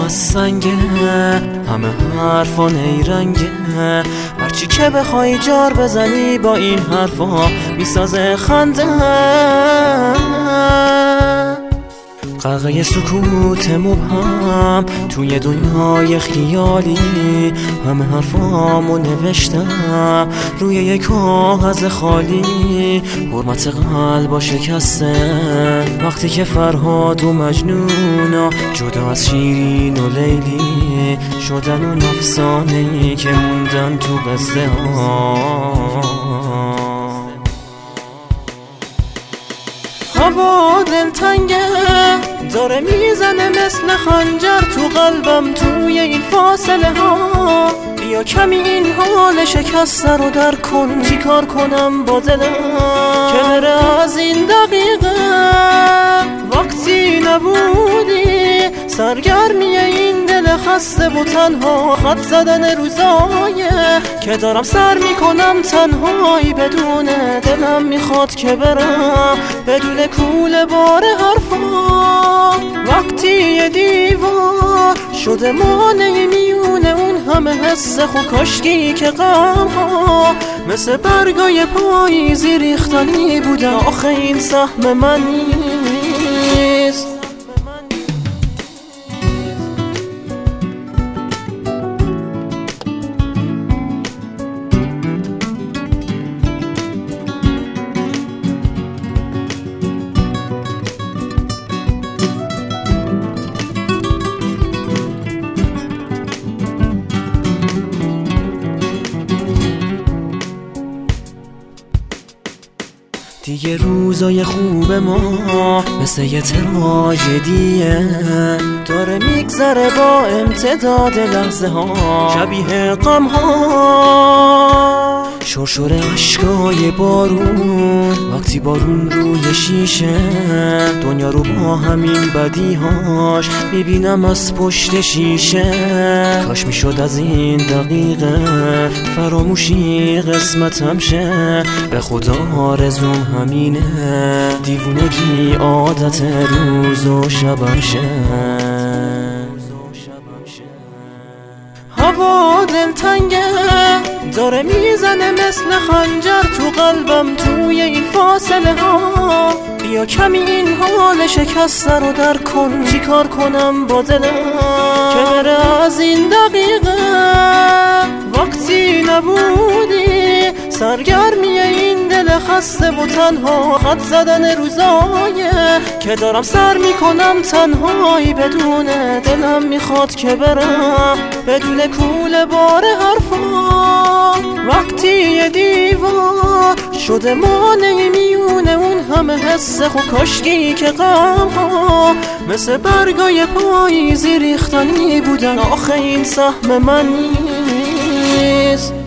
از سنگه، همه حرفا نیرنگه. هرچی که بخوای جار بزنی با این حرفا میسازه خنده. غرقه سکوت مبهم توی دنیای خیالی، همه حرفامو نوشتم روی یک کاغذ خالی. حرمت قلبا شکسته وقتی که فرهاد و مجنونا جدا از شیرین و لیلی شدن اون افسانه‌ای که موندن تو قصه ها. هوا دلتنگه داره میزنه مثل خنجر تو قلبم توی این فاصله ها. بیا کمی این حال شکسته رو در کن، چی کار کنم با دلم که بره از این دقیقه. وقتی نبودی سرگرمی این دل خسته و تنها، خط زدن روزایه که دارم سر میکنم تنهایی بدون دلم میخواد که برم بدون کوله بار حرفا. وقتی یه دیوار شده مانع میونه اون همه حس خو کاشکی که غم ها مثل برگای پاییزی ریختنی بودن. آخه این سهم من نیست. دیگه روزای خوب ما مثل یه تراژدیه، داره میگذره با امتداد لحظه ها شبیه غم ها. شرشر اشکای بارون وقتی بارون روی شیشه، دنیا رو با همین بدیهاش میبینم از پشت شیشه. کاش میشد از این دقیقه فراموشی قسمتم شه، به خدا آرزوم همینه دیوونگی عادت روز و شبم شه. هوا دلتنگه داره میزنه مثل خنجر تو قلبم توی این فاصله ها. بیا کمی این حال شکسته رو در کن، چی کار کنم با دلم که بره از این دقیقه. وقتی نبودی سرگرمی این دل خسته و تنها، خط زدن روزایه که دارم سر میکنم تنهایی بدون دلم میخواد که برم بدون کوله بار حرفا. وقتی یه دیوار شده مانع میونه اون همه حس خو کاشکی که غم ها مثل برگای پاییزی ریختنی بودن. آخه این سهم من نیست.